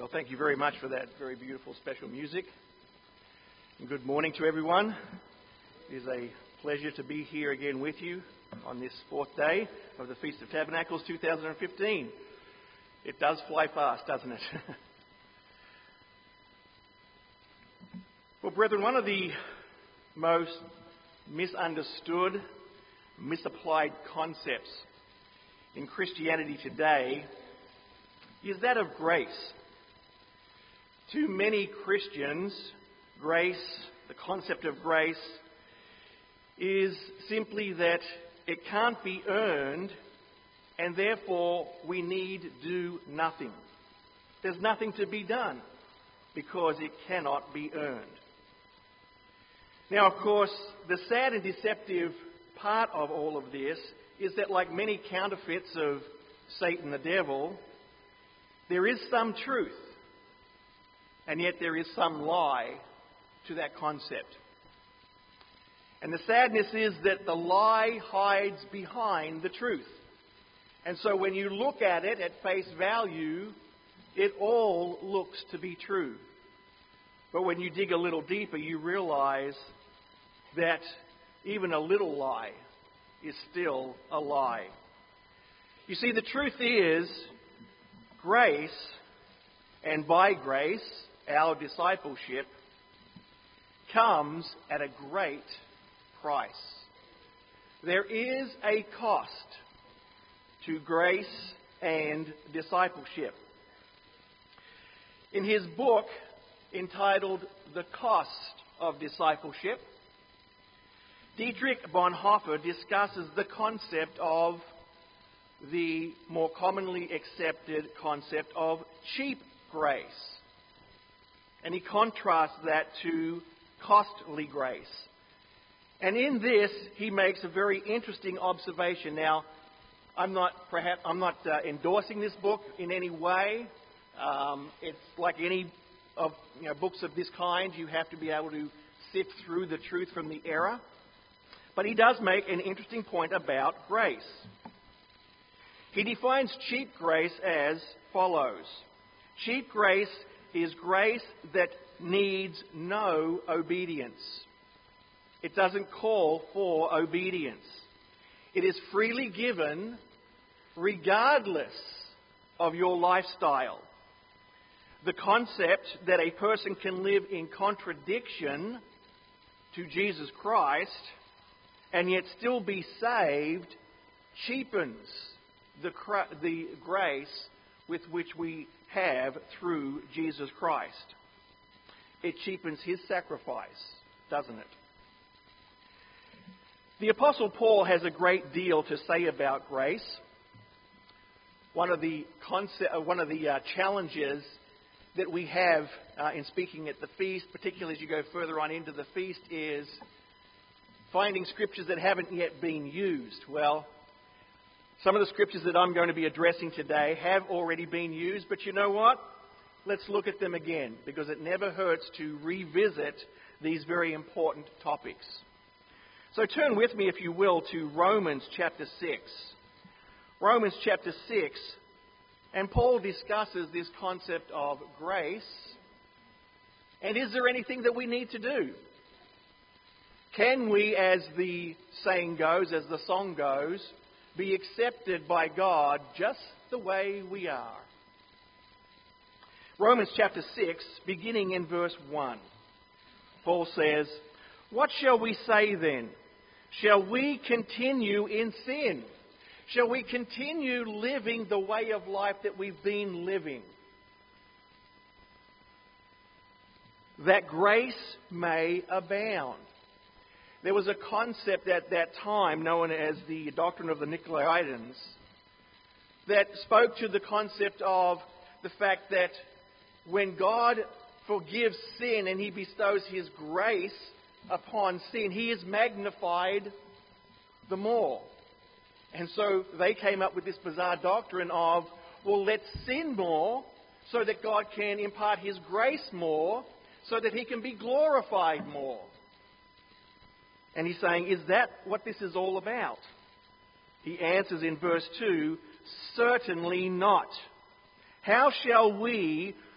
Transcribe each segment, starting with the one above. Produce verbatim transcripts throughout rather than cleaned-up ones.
Well, thank you very much for that very beautiful special music. And good morning to everyone. It is a pleasure to be here again with you on this fourth day of the Feast of Tabernacles two thousand fifteen. It does fly fast, doesn't it? Well, brethren, one of the most misunderstood, misapplied concepts in Christianity today is that of grace. To many Christians, grace, the concept of grace, is simply that it can't be earned and therefore we need do nothing. There's nothing to be done because it cannot be earned. Now, of course, the sad and deceptive part of all of this is that, like many counterfeits of Satan the devil, there is some truth, and yet there is some lie to that concept. And the sadness is that the lie hides behind the truth. And so when you look at it at face value, it all looks to be true. But when you dig a little deeper, you realize that even a little lie is still a lie. You see, the truth is, grace, and by grace, our discipleship, comes at a great price. There is a cost to grace and discipleship. In his book entitled The Cost of Discipleship, Dietrich Bonhoeffer discusses the concept of the more commonly accepted concept of cheap grace. And he contrasts that to costly grace. And in this, he makes a very interesting observation. Now, I'm not perhaps I'm not uh, endorsing this book in any way. Um, it's like any of you know, books of this kind. You have to be able to sift through the truth from the error. But he does make an interesting point about grace. He defines cheap grace as follows. Cheap grace is grace that needs no obedience. It doesn't call for obedience. It is freely given regardless of your lifestyle. The concept that a person can live in contradiction to Jesus Christ and yet still be saved cheapens the, the grace with which we have through Jesus Christ. It cheapens his sacrifice, doesn't it? The Apostle Paul has a great deal to say about grace. One of the concept, one of the uh, challenges that we have uh, in speaking at the feast, particularly as you go further on into the feast, is finding scriptures that haven't yet been used. Well, some of the scriptures that I'm going to be addressing today have already been used, but you know what? Let's look at them again, because it never hurts to revisit these very important topics. So turn with me, if you will, to Romans chapter six. Romans chapter six, and Paul discusses this concept of grace. And is there anything that we need to do? Can we, as the saying goes, as the song goes, be accepted by God just the way we are? Romans chapter six, beginning in verse one. Paul says, "What shall we say then? Shall we continue in sin? Shall we continue living the way of life that we've been living, that grace may abound?" There was a concept at that time known as the doctrine of the Nicolaitans that spoke to the concept of the fact that when God forgives sin and he bestows his grace upon sin, he is magnified the more. And so they came up with this bizarre doctrine of, well, let's sin more so that God can impart his grace more so that he can be glorified more. And he's saying, is that what this is all about? He answers in verse two, certainly not. How shall we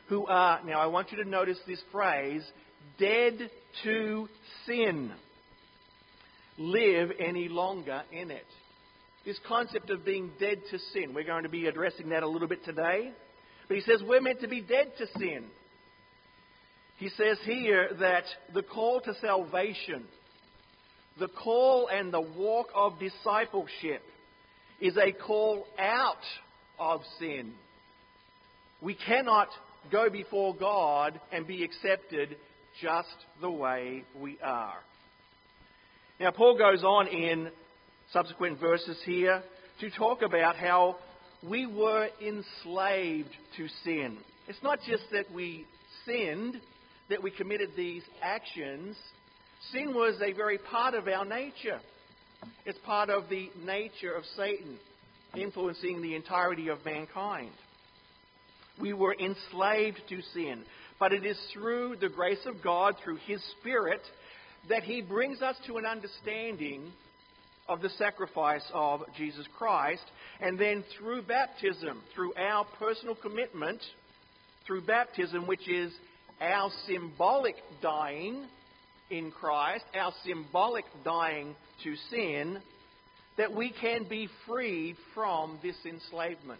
who are, now I want you to notice this phrase, dead to sin, live any longer in it. This concept of being dead to sin, we're going to be addressing that a little bit today. But he says we're meant to be dead to sin. He says here that the call to salvation, the call and the walk of discipleship is a call out of sin. We cannot go before God and be accepted just the way we are. Now, Paul goes on in subsequent verses here to talk about how we were enslaved to sin. It's not just that we sinned, that we committed these actions. Sin was a very part of our nature. It's part of the nature of Satan, influencing the entirety of mankind. We were enslaved to sin, but it is through the grace of God, through His Spirit, that He brings us to an understanding of the sacrifice of Jesus Christ, and then through baptism, through our personal commitment, through baptism, which is our symbolic dying in Christ, our symbolic dying to sin, that we can be freed from this enslavement.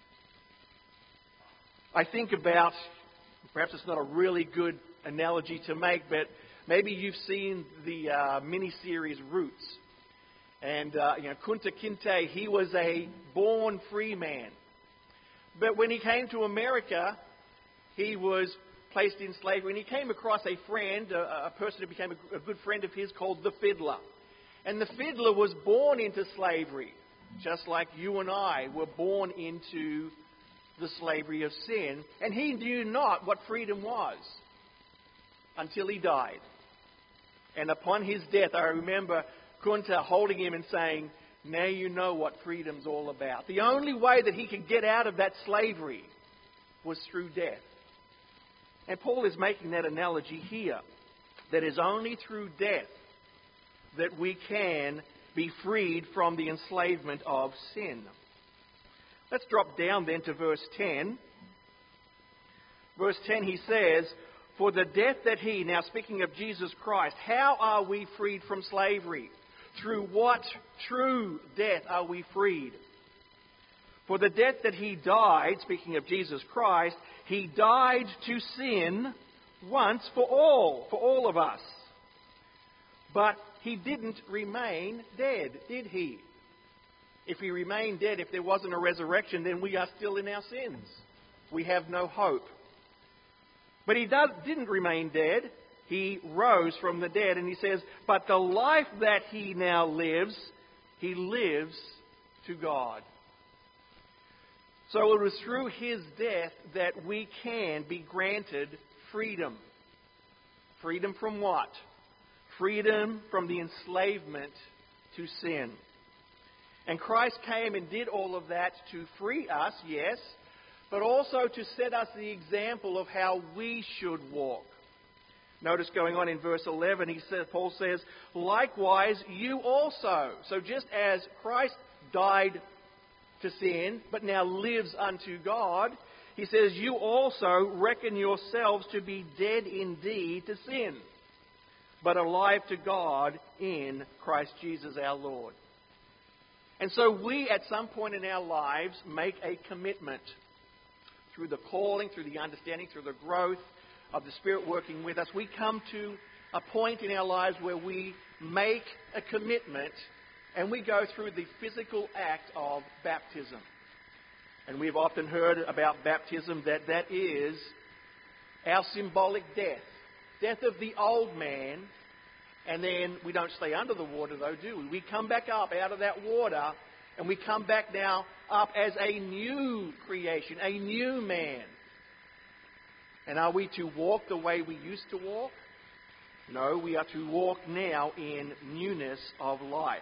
I think about, perhaps it's not a really good analogy to make, but maybe you've seen the uh, miniseries Roots. And, uh, you know, Kunta Kinte, he was a born free man. But when he came to America, he was placed in slavery. And he came across a friend, a, a person who became a, a good friend of his called the Fiddler. And the Fiddler was born into slavery, just like you and I were born into the slavery of sin. And he knew not what freedom was until he died. And upon his death, I remember Kunta holding him and saying, now you know what freedom's all about. The only way that he could get out of that slavery was through death. And Paul is making that analogy here, that it's only through death that we can be freed from the enslavement of sin. Let's drop down then to verse ten. Verse ten, he says, for the death that He, now speaking of Jesus Christ, how are we freed from slavery? Through what true death are we freed? For the death that He died, speaking of Jesus Christ, He died to sin once for all, for all of us. But He didn't remain dead, did He? If He remained dead, if there wasn't a resurrection, then we are still in our sins. We have no hope. But He does, didn't remain dead. He rose from the dead, and he says, but the life that He now lives, He lives to God. So it was through His death that we can be granted freedom. Freedom from what? Freedom from the enslavement to sin. And Christ came and did all of that to free us, yes, but also to set us the example of how we should walk. Notice going on in verse eleven, he says, Paul says, likewise you also. So just as Christ died to sin, but now lives unto God, he says, you also reckon yourselves to be dead indeed to sin, but alive to God in Christ Jesus our Lord. And so we, at some point in our lives, make a commitment through the calling, through the understanding, through the growth of the Spirit working with us. We come to a point in our lives where we make a commitment and we go through the physical act of baptism. And we've often heard about baptism that that is our symbolic death. Death of the old man. And then we don't stay under the water though, do we? We come back up out of that water and we come back now up as a new creation, a new man. And are we to walk the way we used to walk? No, we are to walk now in newness of life.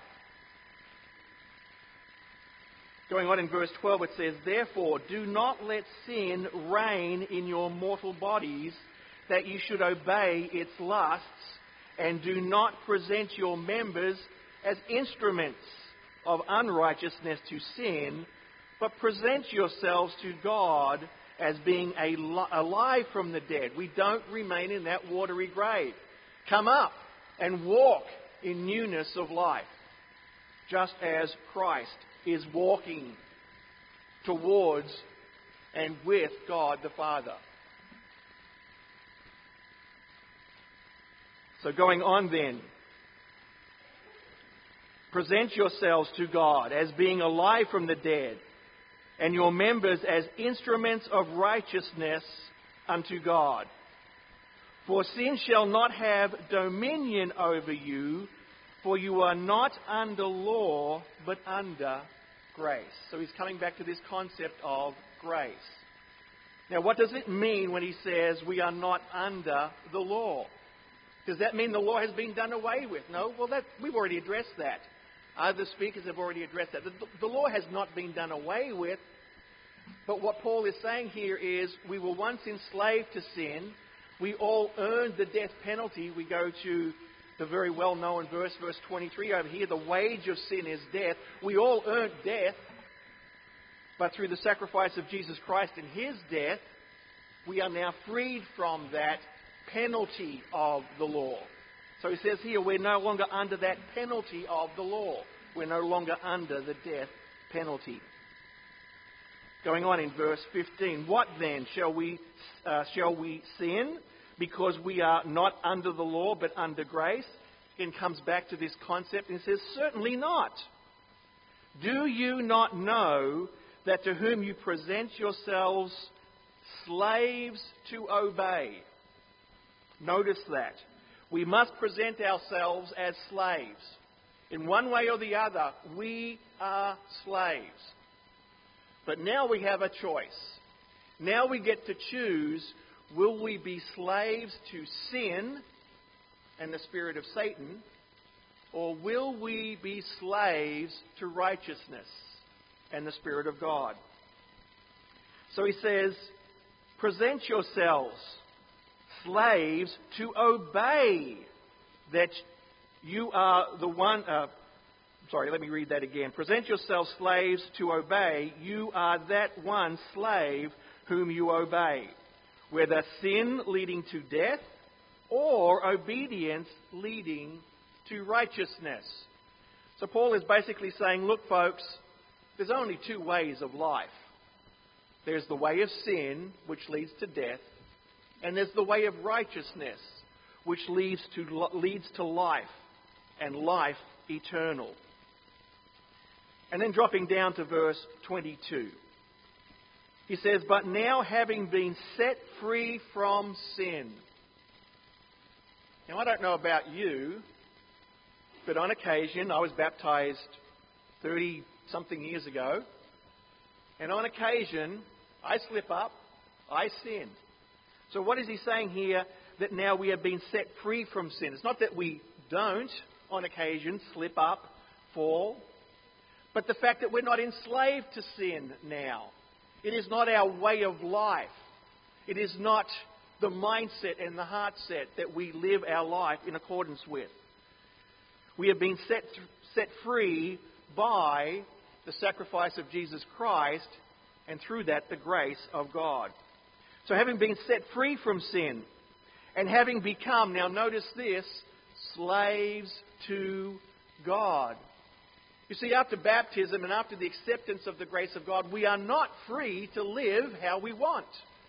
Going on in verse twelve, it says, therefore, do not let sin reign in your mortal bodies, that you should obey its lusts, and do not present your members as instruments of unrighteousness to sin, but present yourselves to God as being a li- alive from the dead. We don't remain in that watery grave. Come up and walk in newness of life, just as Christ is walking towards and with God the Father. So going on then, present yourselves to God as being alive from the dead, and your members as instruments of righteousness unto God. For sin shall not have dominion over you, for you are not under law, but under grace. So he's coming back to this concept of grace. Now, what does it mean when he says we are not under the law? Does that mean the law has been done away with? No? Well, that, we've already addressed that. Other speakers have already addressed that. The, the law has not been done away with. But what Paul is saying here is we were once enslaved to sin. We all earned the death penalty. We go to the very well-known verse, verse twenty-three over here. The wage of sin is death. We all earned death. But through the sacrifice of Jesus Christ and his death, we are now freed from that penalty of the law. So he says here, we're no longer under that penalty of the law. We're no longer under the death penalty. Going on in verse fifteen, what then? Shall we, uh, shall we sin because we are not under the law but under grace? Again, comes back to this concept and says, certainly not. Do you not know that to whom you present yourselves slaves to obey? Notice that. We must present ourselves as slaves. In one way or the other, we are slaves. But now we have a choice. Now we get to choose, will we be slaves to sin and the spirit of Satan, or will we be slaves to righteousness and the Spirit of God? So he says, present yourselves slaves to obey, that you are the one... Uh, sorry, let me read that again. Present yourselves slaves to obey. You are that one slave whom you obey, whether sin leading to death or obedience leading to righteousness. So Paul is basically saying, look folks, there's only two ways of life. There's the way of sin, which leads to death, and there's the way of righteousness, which leads to, leads to life, and life eternal. And then dropping down to verse twenty-two. He says, but now having been set free from sin. Now I don't know about you, but on occasion, I was baptized thirty-something years ago, and on occasion, I slip up, I sin. So what is he saying here? That now we have been set free from sin. It's not that we don't, on occasion, slip up, fall, but the fact that we're not enslaved to sin now. It is not our way of life. It is not the mindset and the heart set that we live our life in accordance with. We have been set, set free by the sacrifice of Jesus Christ, and through that, the grace of God. So having been set free from sin, and having become, now notice this, slaves to God. You see, after baptism and after the acceptance of the grace of God, we are not free to live how we want.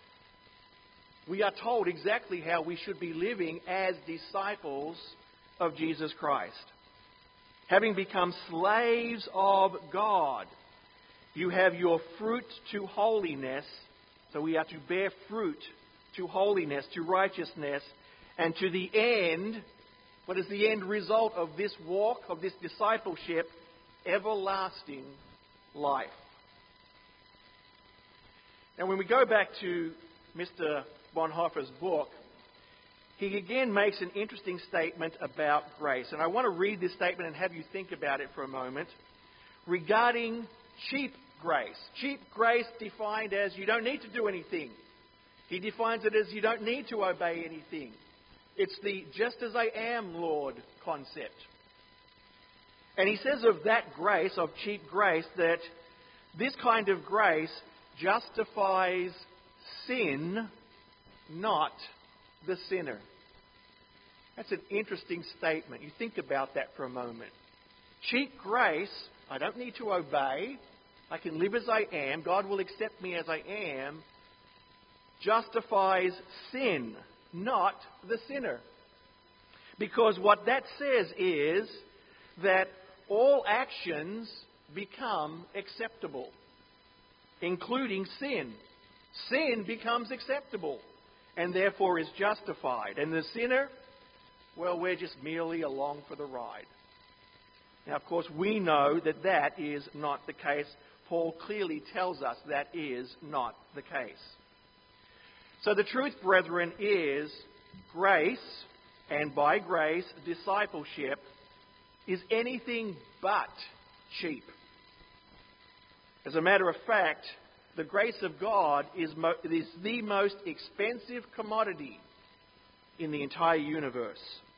We are told exactly how we should be living as disciples of Jesus Christ. Having become slaves of God, you have your fruit to holiness. So we are to bear fruit to holiness, to righteousness, and to the end, what is the end result of this walk, of this discipleship? Everlasting life. Now when we go back to Mister Bonhoeffer's book, he again makes an interesting statement about grace. And I want to read this statement and have you think about it for a moment. Regarding cheap grace. Cheap grace defined as you don't need to do anything. He defines it as you don't need to obey anything. It's the just as I am, Lord concept. And he says of that grace, of cheap grace, that this kind of grace justifies sin, not the sinner. That's an interesting statement. You think about that for a moment. Cheap grace, I don't need to obey. I can live as I am. God will accept me as I am. Justifies sin, not the sinner. Because what that says is that all actions become acceptable, including sin. Sin becomes acceptable and therefore is justified. And the sinner, well, we're just merely along for the ride. Now, of course, we know that that is not the case. Paul clearly tells us that is not the case. So the truth, brethren, is grace, and by grace, discipleship, is anything but cheap. As a matter of fact, the grace of God is, mo- is the most expensive commodity in the entire universe.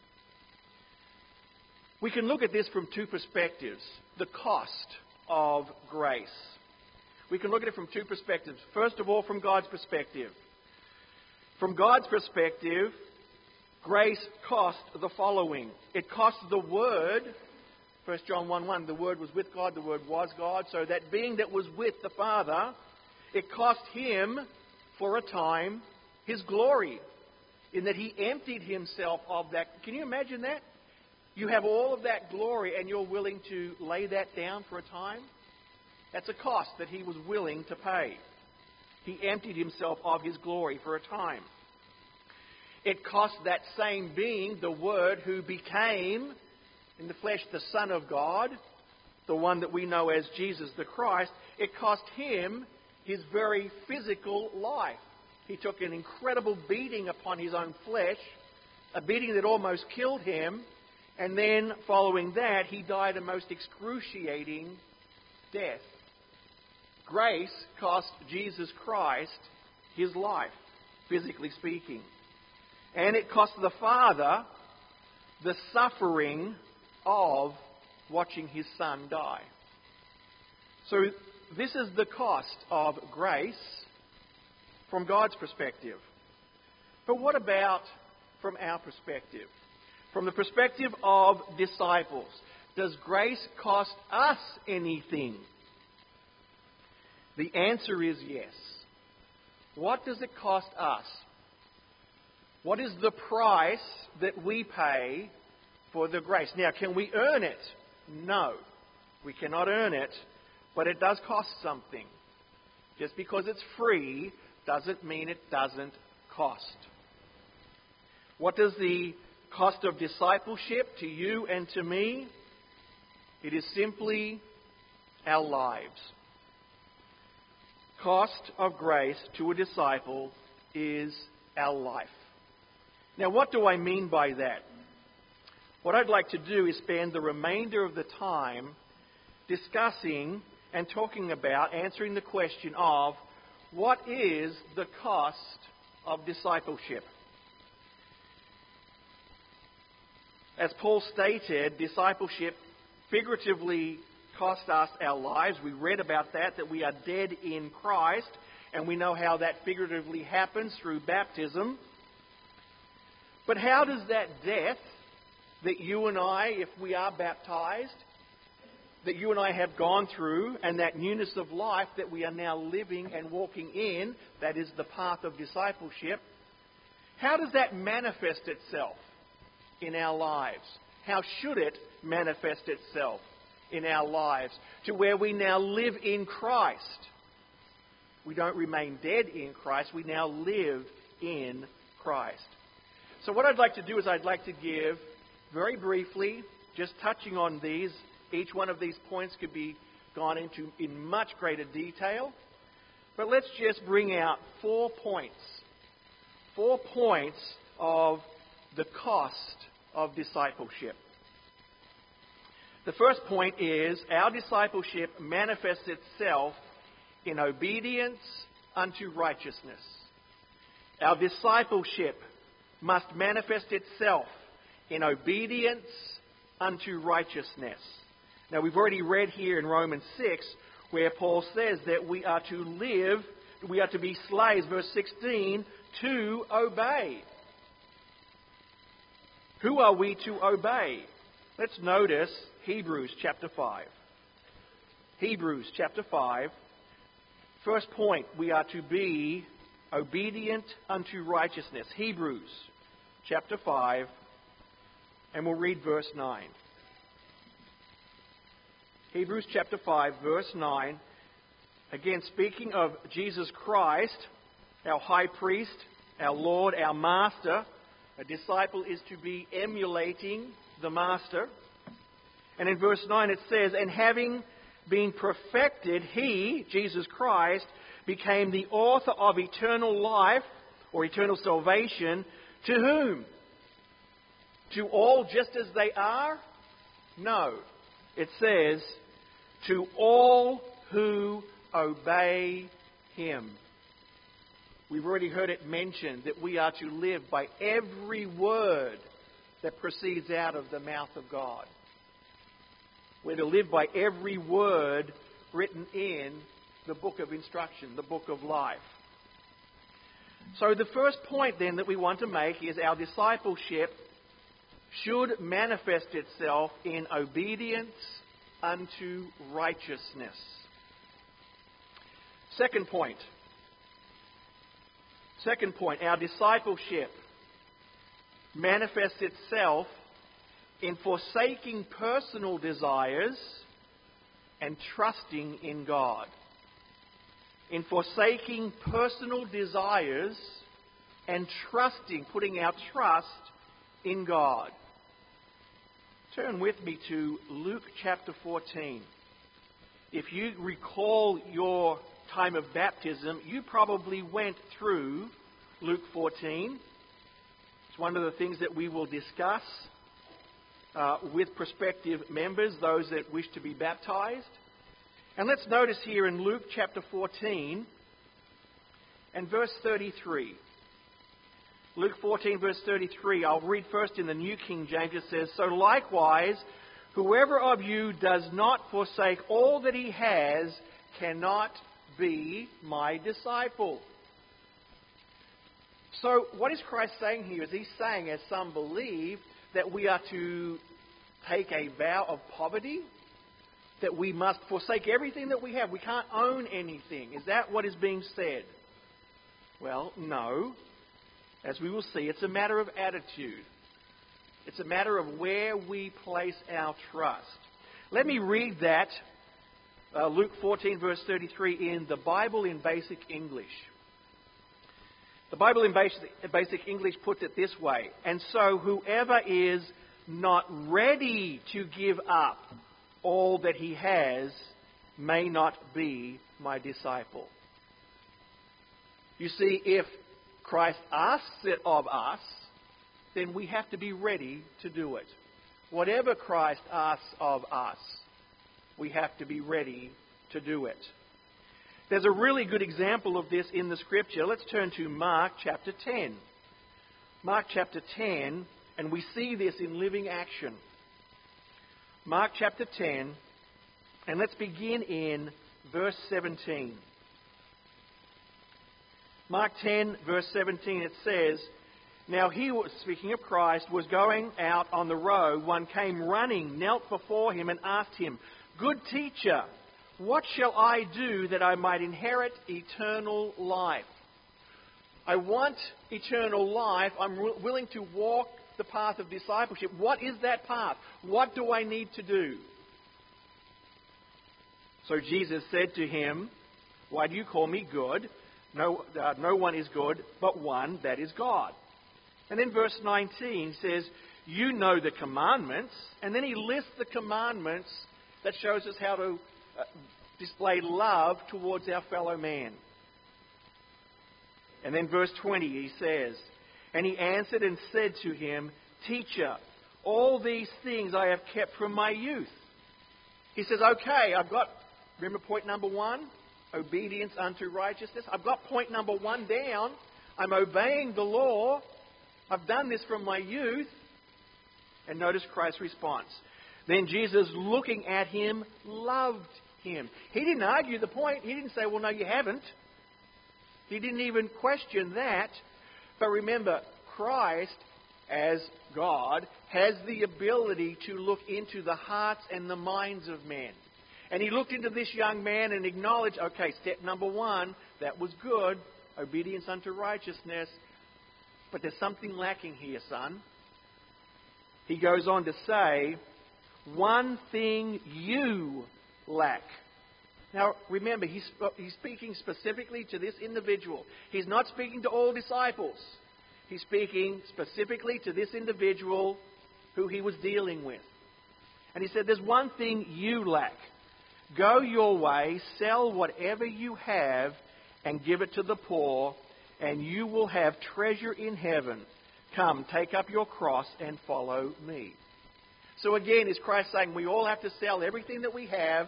We can look at this from two perspectives. The cost of grace. We can look at it from two perspectives. First of all, from God's perspective. From God's perspective, grace cost the following. It cost the Word. First John one one, the Word was with God, the Word was God. So that being that was with the Father, it cost Him, for a time, His glory, in that He emptied Himself of that. Can you imagine that? You have all of that glory and you're willing to lay that down for a time? That's a cost that He was willing to pay. He emptied Himself of His glory for a time. It cost that same being, the Word, who became, in the flesh, the Son of God, the one that we know as Jesus the Christ, it cost Him His very physical life. He took an incredible beating upon His own flesh, a beating that almost killed Him, and then, following that, He died a most excruciating death. Grace cost Jesus Christ His life, physically speaking. And it cost the Father the suffering of watching His Son die. So this is the cost of grace from God's perspective. But what about from our perspective? From the perspective of disciples, does grace cost us anything? The answer is yes. What does it cost us? What is the price that we pay for the grace? Now, can we earn it? No, we cannot earn it, but it does cost something. Just because it's free doesn't mean it doesn't cost. What does the cost of discipleship to you and to me? It is simply our lives. Cost of grace to a disciple is our life. Now, what do I mean by that? What I'd like to do is spend the remainder of the time discussing and talking about, answering the question of, what is the cost of discipleship? As Paul stated, discipleship figuratively cost us our lives. We read about that, that we are dead in Christ, and we know how that figuratively happens through baptism. But how does that death that you and I, if we are baptized, that you and I have gone through, and that newness of life that we are now living and walking in, that is the path of discipleship, how does that manifest itself in our lives? How should it manifest itself in our lives to where we now live in Christ? We don't remain dead in Christ, we now live in Christ. So what I'd like to do is I'd like to give, very briefly, just touching on these. Each one of these points could be gone into in much greater detail. But let's just bring out four points. Four points of the cost of discipleship. The first point is our discipleship manifests itself in obedience unto righteousness. Our discipleship must manifest itself in obedience unto righteousness. Now, we've already read here in Romans six where Paul says that we are to live, we are to be slaves, verse sixteen, to obey. Who are we to obey? Let's notice Hebrews chapter five. Hebrews chapter five. First point, we are to be obedient unto righteousness. Hebrews chapter five, and we'll read verse nine. Hebrews chapter five, verse nine. Again, speaking of Jesus Christ, our high priest, our Lord, our master. A disciple is to be emulating the master. And in verse nine it says, and having been perfected, he, Jesus Christ, became the author of eternal life, or eternal salvation, to whom? To all just as they are? No. It says, to all who obey him. We've already heard it mentioned that we are to live by every word that proceeds out of the mouth of God. We're to live by every word written in the book of instruction, the book of life. So the first point then that we want to make is our discipleship should manifest itself in obedience unto righteousness. Second point. Second point, our discipleship manifests itself in forsaking personal desires and trusting in God. In forsaking personal desires and trusting, putting our trust in God. Turn with me to Luke chapter fourteen. If you recall your time of baptism, you probably went through Luke fourteen. It's one of the things that we will discuss uh, with prospective members, those that wish to be baptized. And let's notice here in Luke chapter fourteen and verse thirty-three. Luke fourteen verse thirty-three. I'll read first in the New King James. It says, so likewise, whoever of you does not forsake all that he has cannot be my disciple. So what is Christ saying here? Is he saying, as some believe, that we are to take a vow of poverty? That we must forsake everything that we have? We can't own anything. Is that what is being said? Well, no. As we will see, it's a matter of attitude. It's a matter of where we place our trust. Let me read that, uh, Luke fourteen verse thirty-three, in the Bible in Basic English. The Bible in Basic, Basic English puts it this way, and so whoever is not ready to give up all that he has may not be my disciple. You see, if Christ asks it of us, then we have to be ready to do it. Whatever Christ asks of us, we have to be ready to do it. There's a really good example of this in the Scripture. Let's turn to Mark chapter ten. Mark chapter ten, and we see this in living action. Mark chapter ten, and let's begin in verse seventeen. Mark ten, verse seventeen, it says, now he, was, speaking of Christ, was going out on the road. One came running, knelt before him and asked him, good teacher, what shall I do that I might inherit eternal life? I want eternal life. I'm willing to walk the path of discipleship. What is that path? What do I need to do? So Jesus said to him, why do you call me good? No, uh, no one is good but one, that is God. And then verse nineteen says, you know the commandments. And then he lists the commandments that shows us how to uh, display love towards our fellow man. And then verse twenty, he says, and he answered and said to him, teacher, all these things I have kept from my youth. He says, okay, I've got, remember point number one? Obedience unto righteousness. I've got point number one down. I'm obeying the law. I've done this from my youth. And notice Christ's response. Then Jesus, looking at him, loved him. He didn't argue the point. He didn't say, well, no, you haven't. He didn't even question that. But remember, Christ, as God, has the ability to look into the hearts and the minds of men. And he looked into this young man and acknowledged, okay, step number one, that was good, obedience unto righteousness. But there's something lacking here, son. He goes on to say, one thing you lack. Now, remember, he's, he's speaking specifically to this individual. He's not speaking to all disciples. He's speaking specifically to this individual who he was dealing with. And he said, there's one thing you lack. Go your way, sell whatever you have, and give it to the poor, and you will have treasure in heaven. Come, take up your cross and follow me. So again, is Christ saying we all have to sell everything that we have,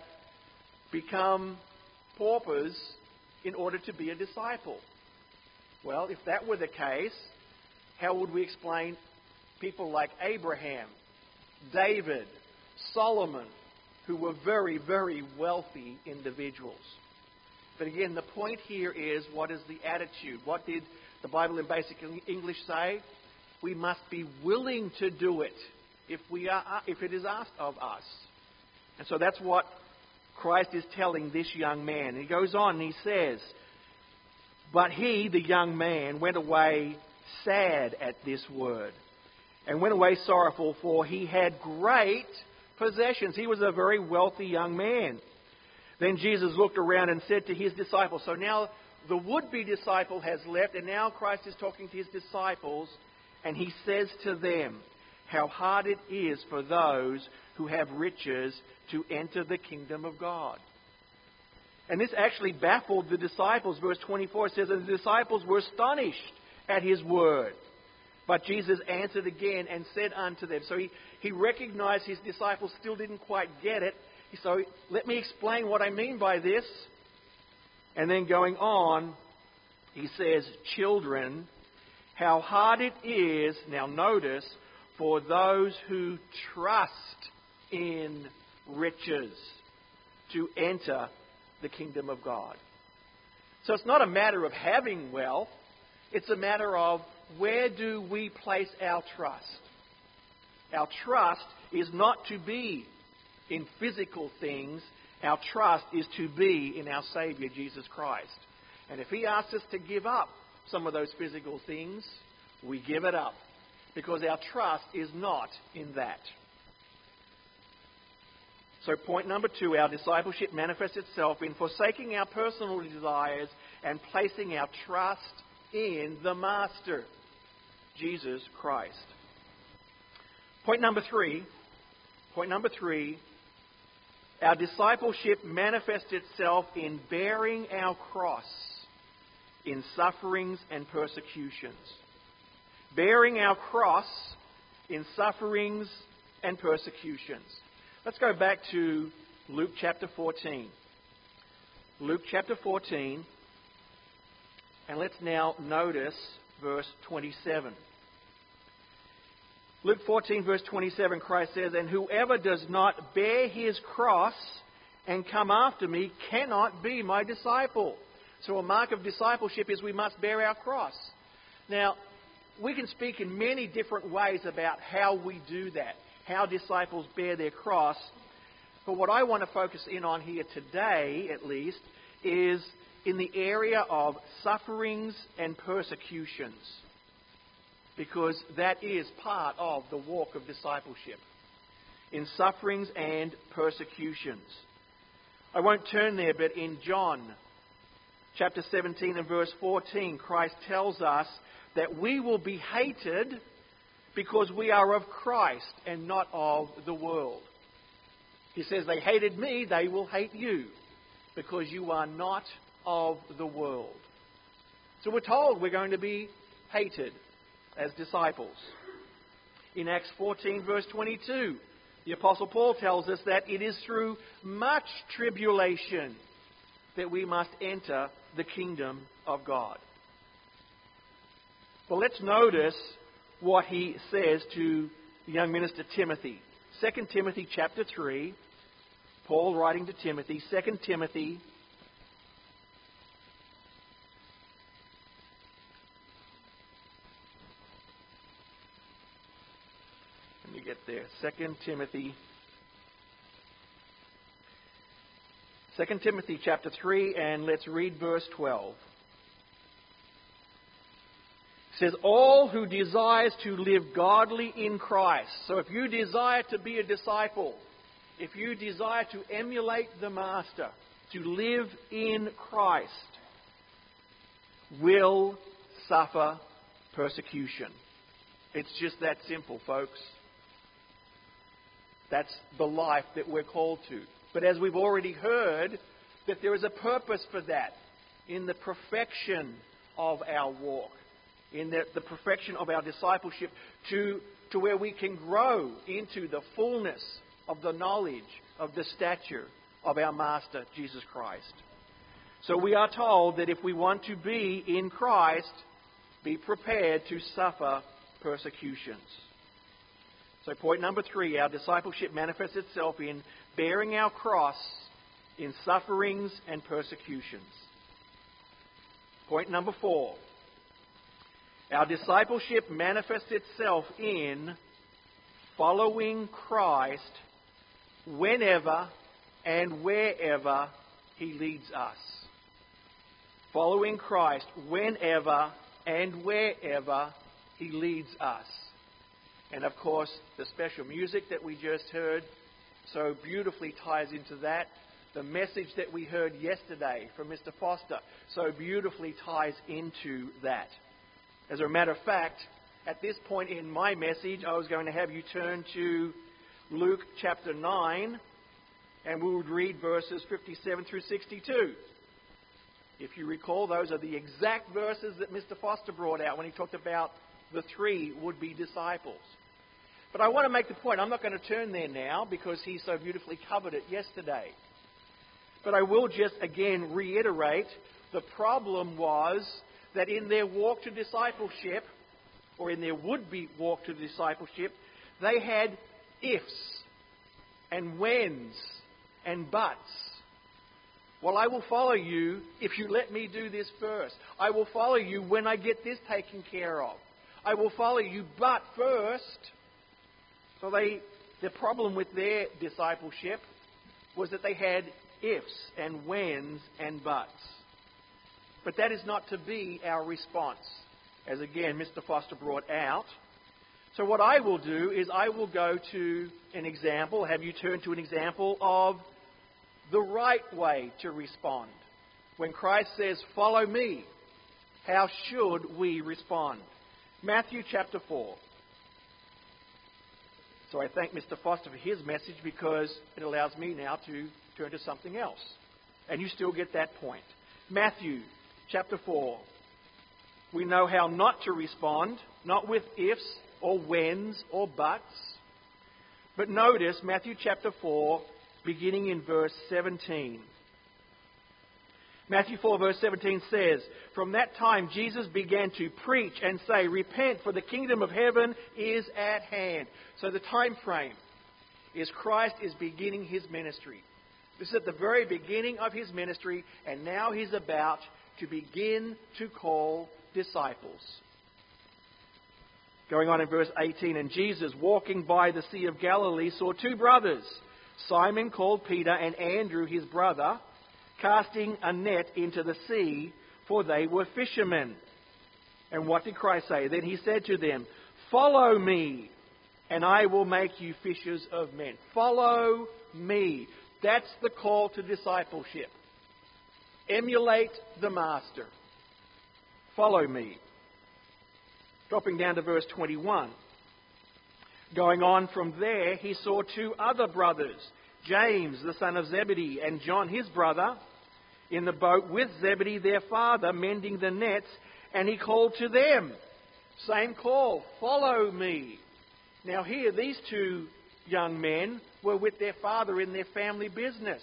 become paupers in order to be a disciple? Well, if that were the case, how would we explain people like Abraham, David, Solomon, who were very, very wealthy individuals? But again, the point here is, what is the attitude? What did the Bible in basic English say? We must be willing to do it if we are, if it is asked of us. And so that's what Christ is telling this young man. And he goes on and he says, but he, the young man, went away sad at this word, and went away sorrowful, for he had great possessions. He was a very wealthy young man. Then Jesus looked around and said to his disciples, so now the would-be disciple has left, and now Christ is talking to his disciples, and he says to them, how hard it is for those who have riches to enter the kingdom of God. And this actually baffled the disciples. Verse twenty-four says, and the disciples were astonished at his word. But Jesus answered again and said unto them. So he, he recognized his disciples still didn't quite get it. So let me explain what I mean by this. And then going on, he says, children, how hard it is, now notice, for those who trust in riches to enter the kingdom of God. So it's not a matter of having wealth. It's a matter of, where do we place our trust? Our trust is not to be in physical things. Our trust is to be in our Savior, Jesus Christ. And if he asks us to give up some of those physical things, we give it up, because our trust is not in that. So point number two, our discipleship manifests itself in forsaking our personal desires and placing our trust in the Master, Jesus Christ. Point number three, point number three, our discipleship manifests itself in bearing our cross in sufferings and persecutions. Bearing our cross in sufferings and persecutions. Let's go back to Luke chapter fourteen. Luke chapter fourteen, and let's now notice verse twenty-seven. Luke fourteen, verse twenty-seven, Christ says, and whoever does not bear his cross and come after me cannot be my disciple. So a mark of discipleship is we must bear our cross. Now, we can speak in many different ways about how we do that, how disciples bear their cross. But what I want to focus in on here today, at least, is in the area of sufferings and persecutions, because that is part of the walk of discipleship, in sufferings and persecutions. I won't turn there, but in John chapter seventeen and verse fourteen, Christ tells us that we will be hated because we are of Christ and not of the world. He says, they hated me, they will hate you, because you are not of the world. So we're told we're going to be hated as disciples. In Acts fourteen, verse twenty-two, the Apostle Paul tells us that it is through much tribulation that we must enter the kingdom of God. Well, let's notice what he says to the young minister Timothy. Second Timothy chapter three, Paul writing to Timothy, Second Timothy there. Second Timothy. Second Timothy chapter three, and let's read verse twelve. It says, all who desires to live godly in Christ. So if you desire to be a disciple, if you desire to emulate the Master, to live in Christ, will suffer persecution. It's just that simple, folks. That's the life that we're called to. But as we've already heard, that there is a purpose for that in the perfection of our walk, in the, the perfection of our discipleship, to, to where we can grow into the fullness of the knowledge of the stature of our Master, Jesus Christ. So we are told that if we want to be in Christ, be prepared to suffer persecutions. So point number three, our discipleship manifests itself in bearing our cross in sufferings and persecutions. Point number four, our discipleship manifests itself in following Christ whenever and wherever He leads us. Following Christ whenever and wherever He leads us. And of course, the special music that we just heard so beautifully ties into that. The message that we heard yesterday from Mister Foster so beautifully ties into that. As a matter of fact, at this point in my message, I was going to have you turn to Luke chapter nine, and we would read verses fifty-seven through sixty-two. If you recall, those are the exact verses that Mister Foster brought out when he talked about the three would-be disciples. But I want to make the point, I'm not going to turn there now because he so beautifully covered it yesterday. But I will just again reiterate, the problem was that in their walk to discipleship, or in their would-be walk to discipleship, they had ifs and whens and buts. Well, I will follow you if you let me do this first. I will follow you when I get this taken care of. I will follow you, but first. So they, the problem with their discipleship was that they had ifs and whens and buts. But that is not to be our response, as again Mister Foster brought out. So what I will do is I will go to an example, have you turn to an example of the right way to respond. When Christ says, follow me, how should we respond? Matthew chapter four. So I thank Mister Foster for his message because it allows me now to turn to something else. And you still get that point. Matthew chapter four. We know how not to respond, not with ifs or whens or buts. But notice Matthew chapter four, beginning in verse seventeen. Matthew four verse seventeen says, from that time Jesus began to preach and say, repent, for the kingdom of heaven is at hand. So the time frame is Christ is beginning His ministry. This is at the very beginning of His ministry, and now He's about to begin to call disciples. Going on in verse eighteen, and Jesus, walking by the Sea of Galilee, saw two brothers, Simon called Peter and Andrew his brother, casting a net into the sea, for they were fishermen. And what did Christ say? Then He said to them, follow me, and I will make you fishers of men. Follow me. That's the call to discipleship. Emulate the Master. Follow me. Dropping down to verse twenty-one. Going on from there, He saw two other brothers, James, the son of Zebedee, and John, his brother, in the boat with Zebedee, their father, mending the nets, and He called to them. Same call, follow me. Now here, these two young men were with their father in their family business.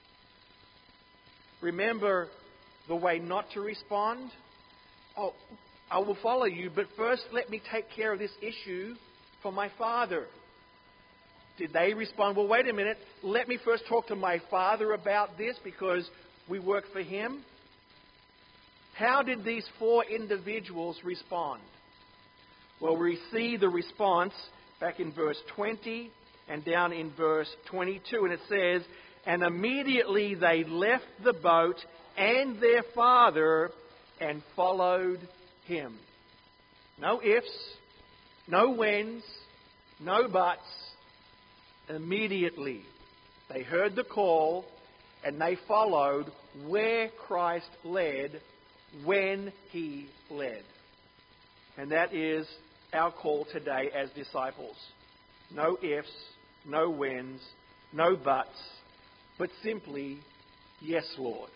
Remember the way not to respond? Oh, I will follow you, but first let me take care of this issue for my father. Did they respond, well, wait a minute, let me first talk to my father about this because we work for him? How did these four individuals respond? Well, we see the response back in verse twenty and down in verse twenty-two. And it says, "And immediately they left the boat and their father and followed him." No ifs, no whens, no buts. Immediately they heard the call and they followed where Christ led when he led. And that is our call today as disciples. No ifs, no whens, no buts, but simply, yes, Lord.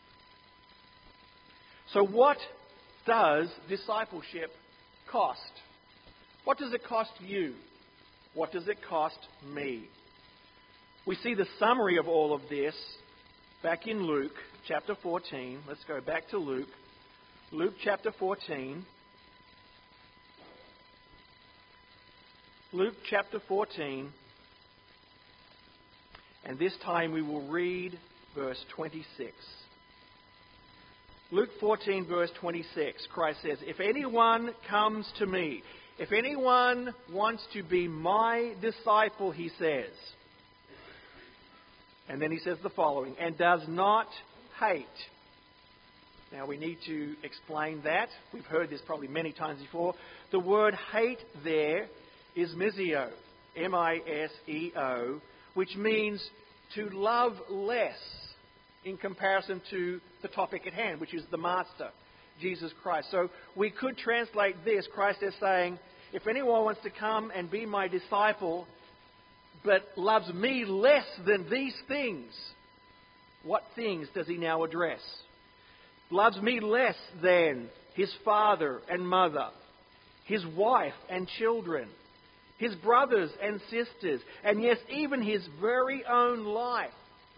So what does discipleship cost? What does it cost you? What does it cost me? We see the summary of all of this back in Luke chapter fourteen. Let's go back to Luke. Luke chapter fourteen. Luke chapter fourteen. And this time we will read verse twenty-six. Luke fourteen, verse twenty-six, Christ says, "If anyone comes to me," if anyone wants to be my disciple, he says. And then he says the following, "and does not hate." Now we need to explain that. We've heard this probably many times before. The word hate there is miseo, M I S E O, which means to love less in comparison to the topic at hand, which is the Master, Jesus Christ. So we could translate this, Christ is saying, if anyone wants to come and be my disciple, but loves me less than these things, what things does he now address? Loves me less than his father and mother, his wife and children, his brothers and sisters, and yes, even his very own life.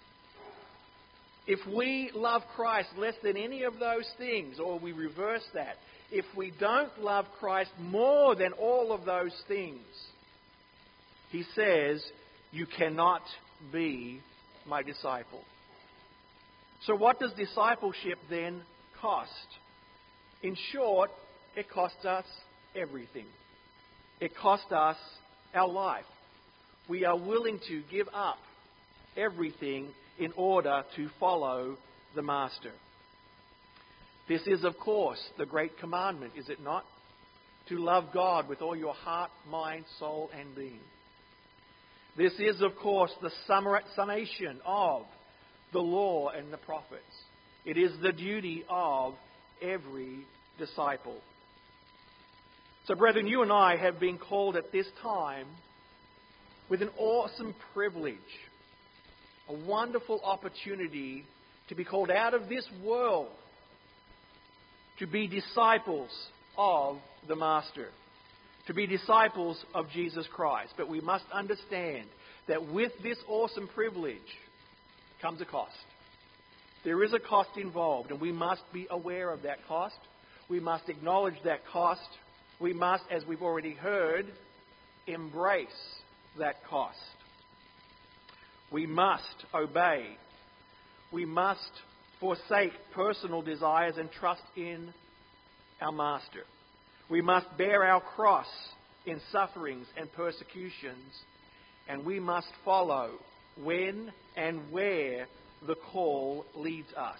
If we love Christ less than any of those things, or we reverse that, if we don't love Christ more than all of those things, he says, you cannot be my disciple. So what does discipleship then cost? In short, it costs us everything. It costs us our life. We are willing to give up everything in order to follow the Master. This is, of course, the great commandment, is it not? To love God with all your heart, mind, soul, and being. This is, of course, the summation of the law and the prophets. It is the duty of every disciple. So, brethren, you and I have been called at this time with an awesome privilege, a wonderful opportunity to be called out of this world to be disciples of the Master, to be disciples of Jesus Christ. But we must understand that with this awesome privilege comes a cost. There is a cost involved, and we must be aware of that cost. We must acknowledge that cost. We must, as we've already heard, embrace that cost. We must obey. We must forsake personal desires and trust in our Master. We must bear our cross in sufferings and persecutions, and we must follow when and where the call leads us.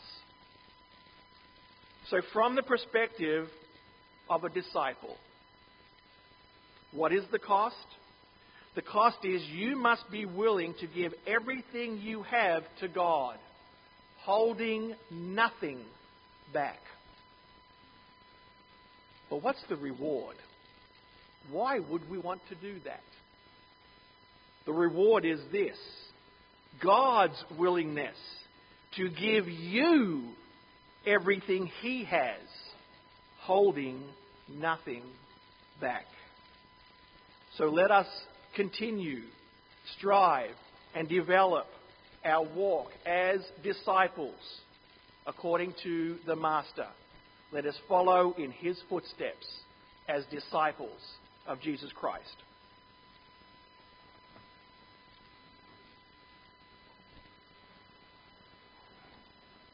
So from the perspective of a disciple, what is the cost? The cost is you must be willing to give everything you have to God, holding nothing back. But what's the reward? Why would we want to do that? The reward is this: God's willingness to give you everything He has, holding nothing back. So let us continue, strive, and develop our walk as disciples according to the Master. Let us follow in His footsteps as disciples of Jesus Christ.